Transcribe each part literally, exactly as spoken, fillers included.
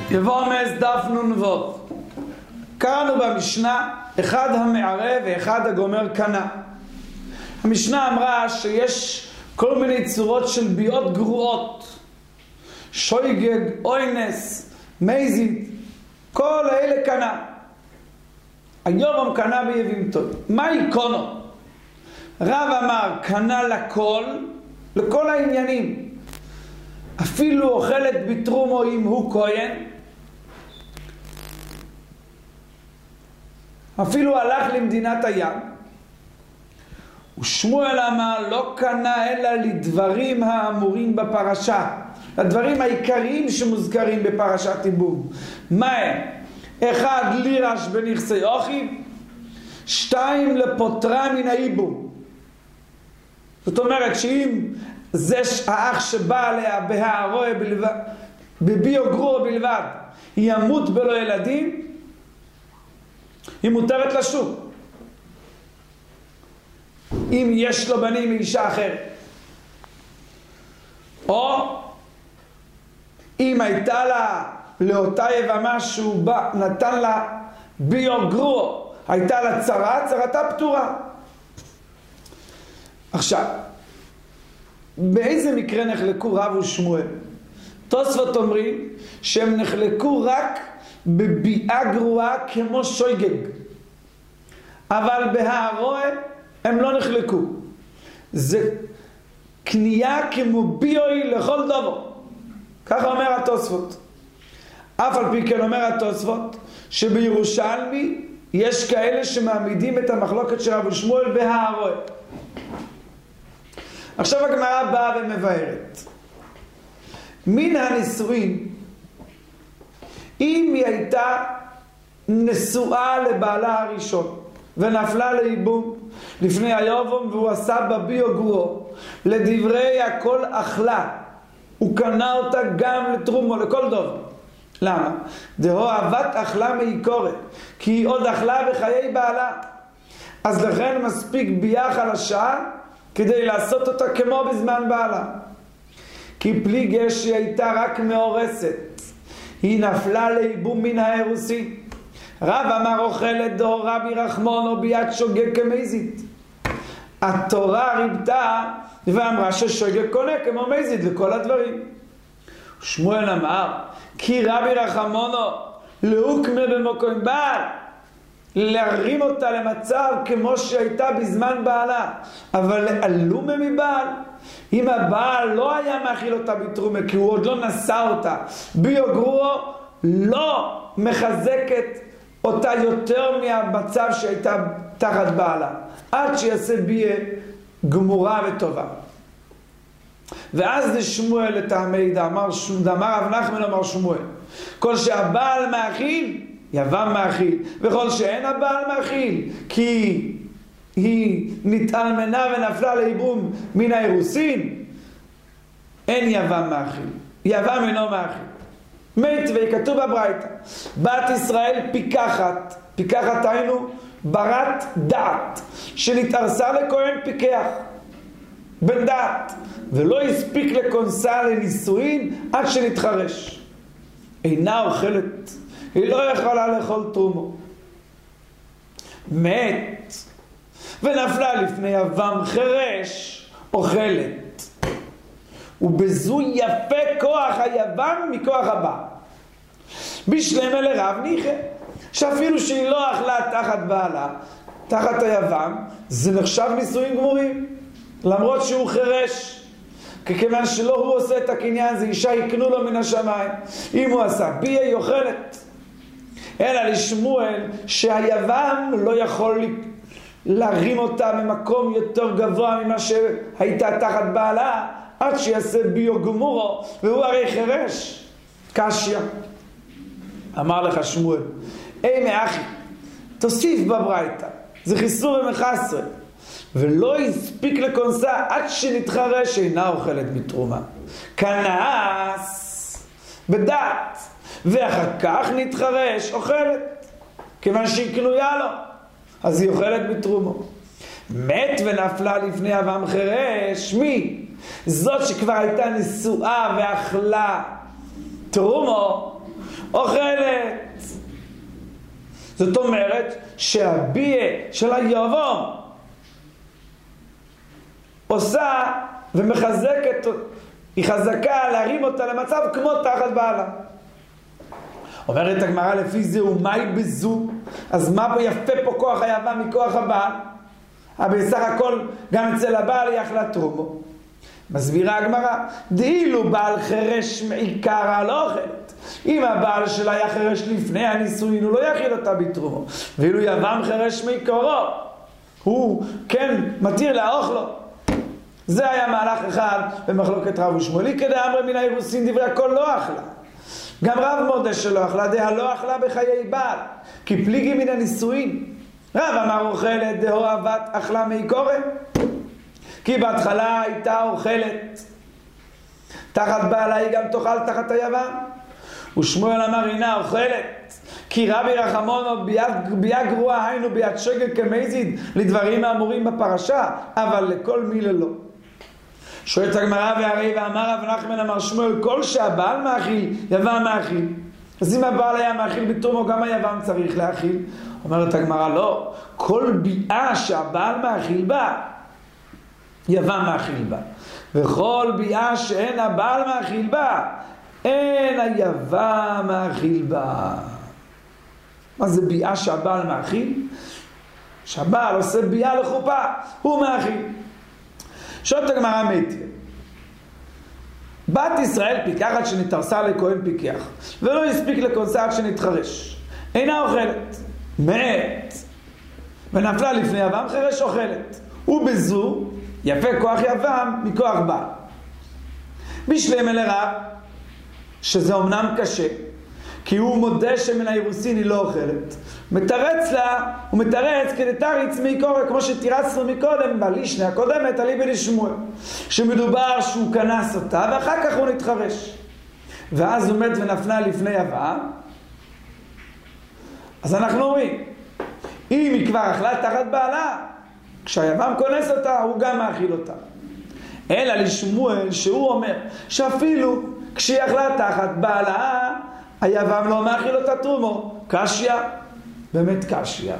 יבומס דף נ"ו. קראנו במשנה אחד המערב ואחד הגומר קנה. המשנה אמרה שיש כל מיני צורות של ביאות גרועות, שויגג, אוינס, מייזית, כל האלה קנה. היום קנה ביבימתו. מה יקונו? רב אמר קנה לכל, לכל העניינים, אפילו אוכלת בתרומו אם הוא כהן, אפילו הלך למדינת הים. ושמואל אמר לא קנה אלא לדברים האמורים בפרשה, לדברים העיקריים שמוזכרים בפרשת ייבום. מה הם? אחד, לירש בנכסי אחיו, שתיים, לפוטרה מן הייבום. זאת אומרת שאם זה האח שבא עליה בהערוה בלבד, בביו גרוע בלבד, ימות בלא ילדים, היא מותרת לשוק. אם יש לו בנים מאישה אחרת, או אם הייתה לה לאותה יבמה שהוא בא, נתן לה ביו גרוע, הייתה לה צרה, צרתה פטורה. עכשיו, באיזה מקרה נחלקו רב ושמואל? תוספות אומרים שהם נחלקו רק בביאה גרועה כמו שויגג, אבל בהערוה הם לא נחלקו. זה קנייה כמו ביוי לכל דבר, ככה אומר התוספות. אף על פי כן אומר התוספות שבירושלמי יש כאלה שמעמידים את המחלוקת של רב ושמואל בהערוה. עכשיו הגמרא באה ומבארת מן הנישואין, אם היא הייתה נשואה לבעלה הראשון ונפלה לייבום לפני היובום והוא עשה בביו גרוע, לדברי הכל אכלה, הוא קנה אותה גם לתרומו לכל דבר. למה? דהו אהבת אכלה מעיקורת, כי היא עוד אכלה בחיי בעלה, אז לכן מספיק ביאה חלשה כדי לעשות אותה כמו בזמן בעלה. כי פליגה שהיא הייתה רק מאורסת, היא נפלה לייבום מן האירוסי. רב אמר אוכלת דו רבי רחמון או ביאת שוגג כמזית. התורה ריבתה ואמרה ששוגג קונה כמו מזית לכל הדברים. שמואל אמר כי רבי רחמונו להוקמה במקום בעל, להרים אותה למצב כמו שהייתה בזמן בעלה, אבל לעלומה מבעל. אם הבעל לא היה מאכיל אותה בתרומה כי הוא עוד לא נשא אותה, ביו גרוע לא מחזקת אותה יותר מהמצב שהייתה תחת בעלה, עד שיעשה ביה גמורה וטובה. ואז לשמואל את המידע אמר, אמר רב נחמן אמר שמואל, כל שהבעל מאכיל יבם מאכיל, וכל שאין הבעל מאכיל כי היא נתאלמנה ונפלה לייבום מן האירוסין, אין יבם מאכיל, יבם אינו מאכיל. מת וכתוב בברייתא בת ישראל פיקחת, פיקחת היינו ברת דעת, שנתארסה לכהן פיקח בן דעת, ולא הספיק לכונסה לנישואין עד שנתחרש, אינה אוכלת, היא לא יכולה לאכול תרומו. מת ונפלה לפני יבם חרש, אוכלת, ובזו יפה כוח היבם מכוח הבא. בשלמה לרב ניחא, שאפילו שהיא לא אכלה תחת בעלה, תחת היבם, זה נחשב נישואין גמורים, למרות שהוא חרש. כיוון שלא הוא עושה את הקניין, זה אישה יקנו לו מן השמיים. אם הוא עשה ביה היא אוכלת. אלא לשמואל שהיבם לא יכול להרים אותה ממקום יותר גבוה ממה שהייתה תחת בעלה, עד שיעשה ביו גמורו, והוא הרי חרש. קשיא. אמר לך שמואל, אי מאחי, תוסיף בברייתא, זה חיסור ומחסר, ולא הספיק לקונסה עד שנתחרש אינה אוכלת מתרומה. כנס בדעת, ואחר כך נתחרש אוכלת, כיוון שהיא קנויה לו, אז היא אוכלת מתרומו. מת ונפלה לפני יבם חרש, מי? זאת שכבר הייתה נשואה ואכלה תרומו, אוכלת. זאת אומרת שהביאה של היבום עושה ומחזקת, היא חזקה להרים אותה למצב כמו תחת בעלה. אומרת הגמרא לפי זה, ומאי בזו, אז מה יפה פה כוח היבם מכוח הבעל? אבל בסך הכל גם אצל הבעל היא אכלה תרומו. מסבירה הגמרא, דאילו בעל חרש מעיקרא לא אוכלת. אם הבעל שלה היה חרש לפני הנישואין, הוא לא יאכיל אותה בתרומו. ואילו יבם חרש מעיקרו, הוא כן מתיר לאוכלו. זה היה מהלך אחד במחלוקת רב ושמואלי, כדי אמרי מן האירוסין דברי הכל לא אכלה. גם רב מודה שלא אכלה, דה לא אכלה בחיי בעל, כי פליגי מן הנישואין. רב אמר אוכלת, דהו אהבת אכלה מעיקורי, כי בהתחלה הייתה אוכלת תחת בעלה, היא גם תאכל תחת היבם. ושמואל אמר הנה אוכלת, כי רבי רחמונו ביד, ביד גרועה היינו ביד שגר כמזיד לדברים האמורים בפרשה, אבל לכל מילה לא. שואלת הגמרא והרי ואמר רב נחמן אמר שמואל, כל שהבעל מאכיל יבם מאכיל, אז אם הבעל היה מאכיל בתרומו גם היבם צריך להאכיל. אומרת הגמרא לא, כל ביאה שהבעל מאכיל בה יבם מאכיל בה, וכל ביאה שאין הבעל מאכיל בה אין היבם מאכיל בה. מה זה ביאה שהבעל מאכיל? שהבעל עושה ביאה לחופה, הוא מאכיל. שואלת הגמרא מתיה, בת ישראל פיקחת שנתרסה לכהן פיקח ולא הספיק לכונסה עד שנתחרש, אינה אוכלת, מת ונפלה לפני יבם חרש אוכלת, ובזו יפה כוח יבם מכוח בעל. בשלם אל רב שזה אמנם קשה, כי הוא מודה שמן האירוסין היא לא אוכלת, מתרץ לה, הוא מתרץ כדי תריץ מעיקורי, כמו שתירצנו מקודם בלישנה הקודמת עלי בלשמואל, שמדובר שהוא כנס אותה ואחר כך הוא נתחרש, ואז הוא מת ונפלה לפני יבם. אז אנחנו אומרים, אם היא כבר אכלה תחת בעלה, כשהיבם כונס אותה הוא גם מאכיל אותה. אלא לשמואל שהוא אומר שאפילו כשהיא אכלה תחת בעלה היבם לא מאכיל אותה תרומו. קשיא, באמת קשיא.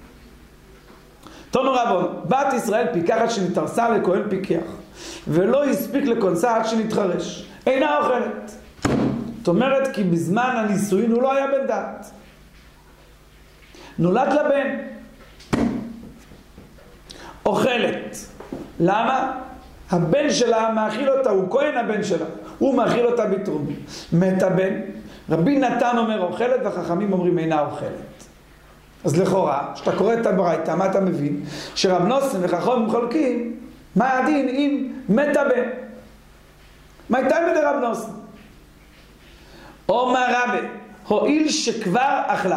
תנו רבון, בת ישראל פיקחת שנתרסה לכהן פיקח ולא הספיק לכונסה עד שנתחרש, אינה אוכלת. זאת אומרת כי בזמן הנישואין הוא לא היה בן דת, נולד לבן, אוכלת. למה? הבן שלה מאכיל אותה, הוא כהן הבן שלה, הוא מאכיל אותה בתרומה. מת הבן, רבי נתן אומר אוכלת והחכמים אומרים אינה אוכלת. אז לכאורה, כשאתה קורא את הברייתא, מה אתה מבין? שרב נוסן וחכמים חולקים, מה הדין אם מת הבן? מה הייתה מדי רב נוסן? אומר רבי, הועיל שכבר אכלה.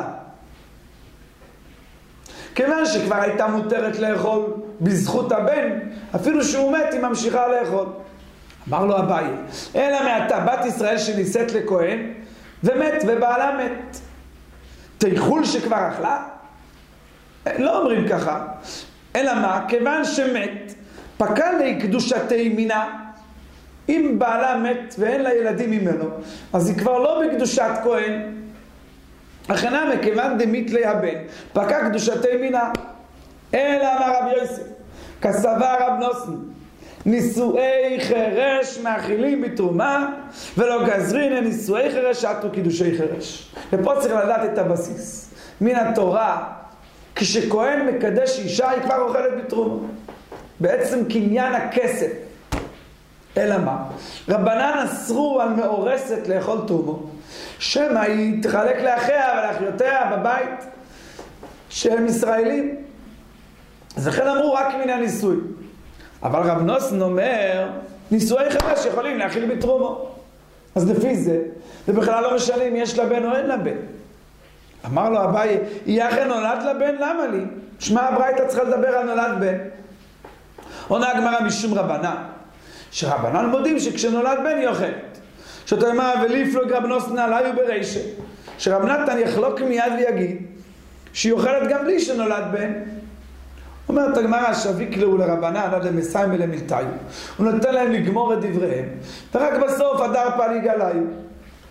כיוון שכבר הייתה מותרת לאכול בזכות הבן, אפילו שהוא מת היא ממשיכה לאכול. אמר לו אביי, אלא מעתה בת ישראל שנישאת לכהן ומת ובעלה מת, תאכול שכבר אכלה? לא אומרים ככה, אלא מה? כיוון שמת פקע לי קדושתי מינה. אם בעלה מת ואין לה ילדים ממנו, אז היא כבר לא בקדושת כהן. הכנה מכיוון דמית לי הבן פקע קדושתי מינה. אלא אמר רבי יוסף, כסבר רב נוסן, נישואי חרש מאכילים בתרומה ולא גזרין נישואי חרש עטו קידושי חרש. ופה צריך לדעת את הבסיס מן התורה. כשכהן מקדש אישה היא כבר אוכלת בתרומה, בעצם קניין הכסף. אלא מה? רבנן אסרו על מאורסת לאכול תרומה, שמא היא תחלק לאחיה ולאחיותיה בבית שהם ישראלים, אז לכן אמרו רק מן הנישואי. אבל רב נוסן אומר נישואי חרש יכולים להאכיל בתרומה, אז לפי זה זה בכלל לא משנה אם יש לה בן או אין לה בן. אמר לו אביי, היא אכן נולד לבן, למה לי? שמע הברייתא צריכה לדבר על נולד בן. עונה הגמרא משום רבנן, שרבנן מודים שכשנולד בן היא אוכלת. שאתה אומר וליפלוג רב נוסן עליו ברישא, שרב נתן יחלוק מיד ויגיד שהיא אוכלת גם בלי שנולד בן. אומרת הגמרא שביק לו לרבנן עד למסיים ולמלתיו, הוא נותן להם לגמור את דבריהם ורק בסוף הדר פליג עליו.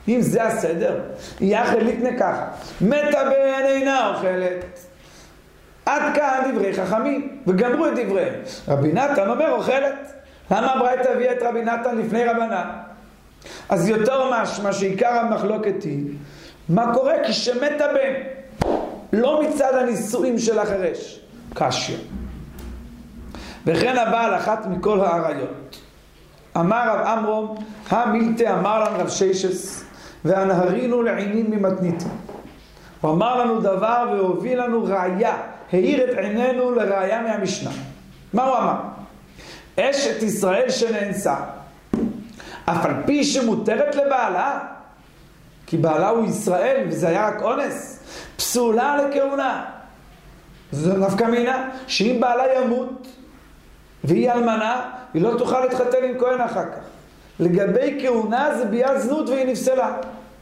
אם זה הסדר, יחד לתנה ככה, מתה בן אינה אוכלת. עד כאן דברי חכמים, וגמרו את דברי. רבי נתן אומר אוכלת. למה הברייתא הביאה את רבי נתן לפני רבנן? אז יותר משמע שעיקר המחלוקת היא, מה קורה כשמת הבן? לא מצד הנישואים של החרש, קשיא. וכן הבעל אחת מכל העריות. אמר רב עמרם, המילתא אמר לנו רב ששס, והנהרינו לעינים ממתנית. הוא אמר לנו דבר והוביל לנו ראיה, העיר את עינינו לראיה מהמשנה. מה הוא אמר? אשת ישראל שנאנסה, אף על פי שמותרת לבעלה, כי בעלה הוא ישראל וזה היה רק אונס, פסולה לכהונה. זה נפקא מינה שאם בעלה ימות והיא אלמנה, היא לא תוכל להתחתן עם כהן אחר כך. לגבי כהונה זה ביאת זנות והיא נפסלה.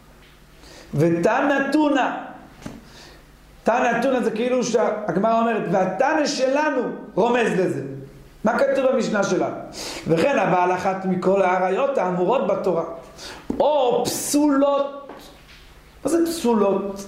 ותנא תונא, תנא תונא זה כאילו שהגמרא אומרת והתנא שלנו רומז לזה. מה כתוב במשנה שלנו? וכן הבעל אחת מכל העריות האמורות בתורה, או פסולות. מה זה פסולות?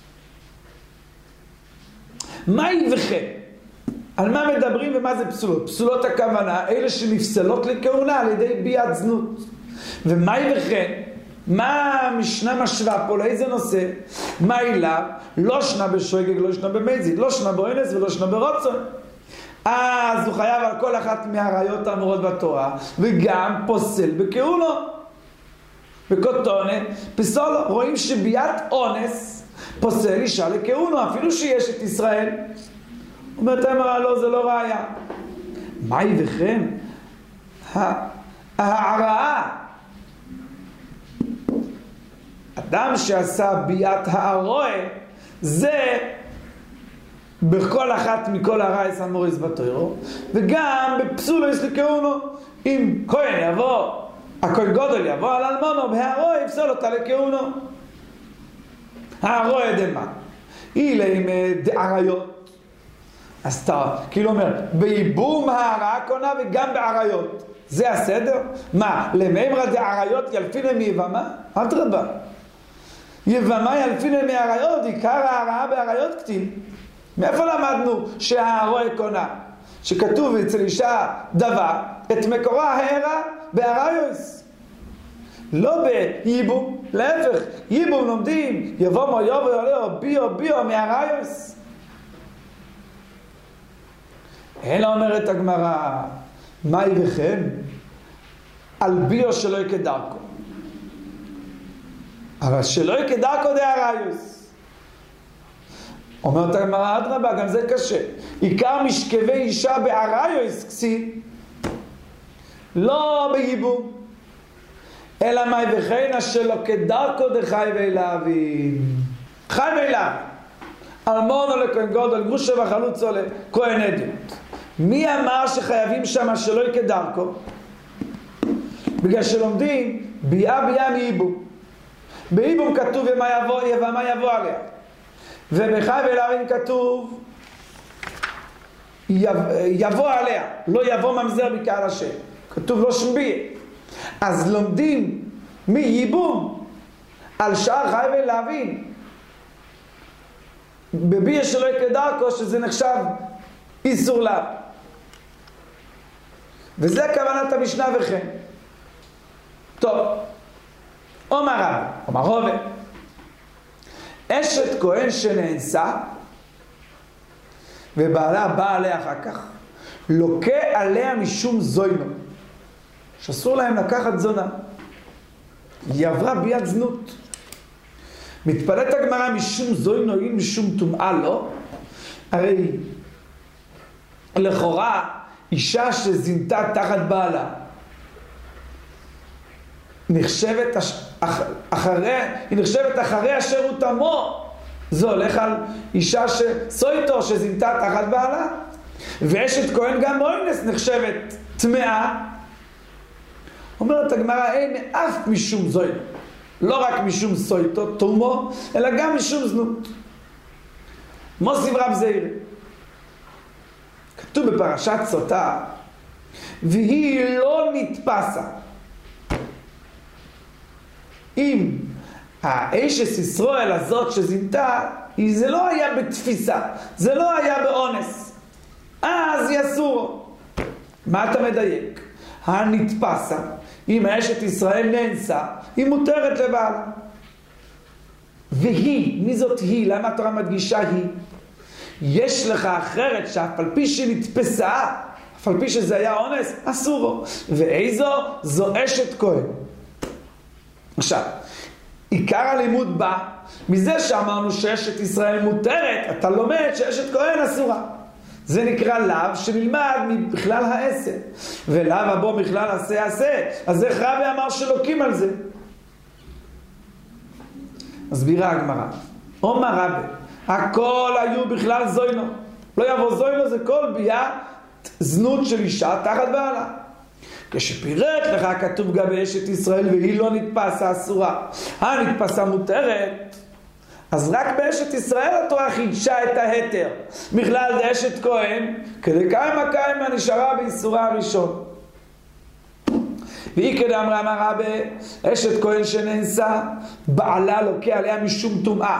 מהי וכן? על מה מדברים ומה זה פסולות? פסולות הכוונה, אלה שנפסלות לכהונה על ידי ביאת זנות. ומהי וכן? מה המשנה משווה פה? לאיזה נושא? מהי לה? לא שנה בשוגג, לא שנה במזיד, לא שנה באונס ולא שנה ברצון. אז הוא חייב על כל אחת מהראיות האמורות בתורה, וגם פוסל בכהונו. בקוטונת, פסול, רואים שביאת אונס פוסל אישה לכהונו, אפילו שיש את ישראל. אומרת אמרה, לא, זה לא ראיה. מהי וכן? ההעראה. אדם שעשה ביאת הערוה, זה בכל אחת מכל הרייס המוריס בתוירו, וגם בפסולויס לכהונו. אם כהן יבוא, הכהן גודל יבוא על אלמונו, בהערוה יפסול אותה לכהונו. הערוה דמה. אילה עם דעריות. אז אתה, כאילו אומר, בייבום הערה קונה וגם בעריות. זה הסדר? מה, למאמרה דעריות ילפינה מיבמה? אדרבה. יבמה ילפינה מעריות, עיקר הערה בעריות כתיב. מאיפה למדנו שהערוה קונה? שכתוב אצל אישה דבר, את מקורה הערה בעריוס. לא בייבום, להפך, ייבום לומדים, יבוא מו יבוא יולאו, ביו ביו מעריוס. אלא אומרת הגמרא, מהי וכן? על ביו שלא יקדרקו. אבל שלא יקדרקו דעריוס. אומרת הגמרא, אדרבה, גם זה קשה. עיקר משכבי אישה בעריוס כסי, לא בייבום. אלא מהי וכן? שלא קדרקו דחי ואלהבין. חי ואלהבין. אלמונו לכהן גודל, גרושה וחלוצו לכהן אדיוט. מי אמר שחייבים שם שלא יקדרקו? בגלל שלומדים ביאה ביאה מייבום. בייבום כתוב ומה יבוא, ומה יבוא עליה. ובחי ואלהבין כתוב יבוא עליה, לא יבוא ממזר בקהל השם. כתוב לא שנביא. אז לומדים מייבום על שער חי ואלהבין. בביה שלא יקדרקו שזה נחשב איסור לה. וזה כוונת המשנה וכן. טוב. אומר רב, אומר רובה. אשת כהן שנאנסה ובעלה בא עליה אחר כך, לוקה עליה משום זוינו, שאסור להם לקחת זונה. היא עברה ביד זנות. מתפלאת הגמרא משום זוינו, אם משום טומאה לא. הרי לכאורה אישה שזינתה תחת בעלה נחשבת אחרי, היא נחשבת אחרי אשר הוא תמו. זה הולך על אישה שסויטו שזינתה תחת בעלה. ואשת כהן גם אונס נחשבת טמאה. אומרת הגמרא, אין אף משום זוינו, לא רק משום סויטו תומו, אלא גם משום זנות. מוסיף רב זעיר, כתוב בפרשת סוטה, והיא לא נתפסה אם האשת ישראל הזאת שזינתה, זה לא היה בתפיסה, זה לא היה באונס. אז היא אסור. מה אתה מדייק? הנתפסה, אם האשת ישראל נאנסה, היא מותרת לבעלה. והיא, מי זאת היא? למה התורה מדגישה היא? יש לך אחרת שאף על פי שנתפסה, אף על פי שזה היה אונס, אסורו. ואיזו? זו אשת כהן. עכשיו, עיקר הלימוד בא מזה שאמרנו שאשת ישראל מותרת, אתה לומד שאשת כהן אסורה. זה נקרא לאו שנלמד בכלל העשה. ולאו הבו בכלל עשה עשה. אז איך רבי אמר שלוקים על זה? מסבירה הגמרא. אומר רבי, הכל היו בכלל זוינו. לא יבוא זוינו, זה כל ביאה זנות של אישה תחת בעלה. כשפירט לך כתוב גם באשת ישראל והיא לא נתפסה אסורה, הנתפסה מותרת, אז רק באשת ישראל התורה חידשה את ההתר. בכלל זה אשת כהן, כדי קיימה קיימה נשארה באיסורה הראשון. והיא כדי אמרה אמרה באשת כהן שנאנסה, בעלה לוקה עליה משום טומאה.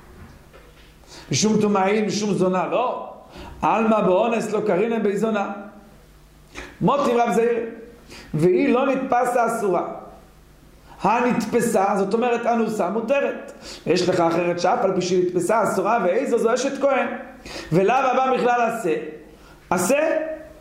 משום טומאה, משום זונה, לא. אלמה באונס לא קרינם בזונה. מוטי רב זעיר. והיא לא נתפסה אסורה. הנתפסה, זאת אומרת אנוסה מותרת. יש לך אחרת שאף על פי שהיא נתפסה אסורה, ואיזו זו אשת כהן. ולאו הבא בכלל עשה. עשה.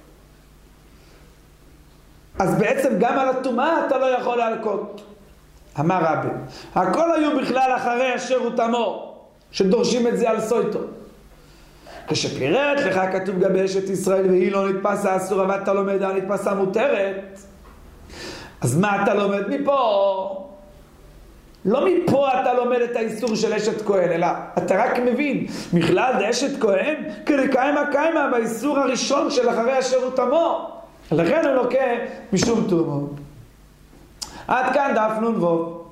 אז בעצם גם על הטומאה אתה לא יכול להלקות. אמר רבי, הכל היו בכלל אחרי אשר הוא תמו, שדורשים את זה על סויטו. כשפירט לך כתוב גם באשת ישראל והיא לא נתפסה אסורה ואתה לומד על נתפסה מותרת, אז מה אתה לומד מפה? לא מפה אתה לומד את האיסור של אשת כהן, אלא אתה רק מבין בכלל זה אשת כהן כדי קיימה קיימה באיסור הראשון של אחרי אשר הוא תמו, לכן הוא לוקה משום תומו. עד כאן דף נון וו.